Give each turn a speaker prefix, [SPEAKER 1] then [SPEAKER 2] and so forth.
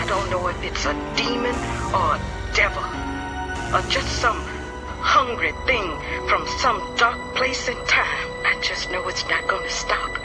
[SPEAKER 1] don't know if it's a demon or a devil, or just some hungry thing from some dark place in time. I just know it's not gonna stop.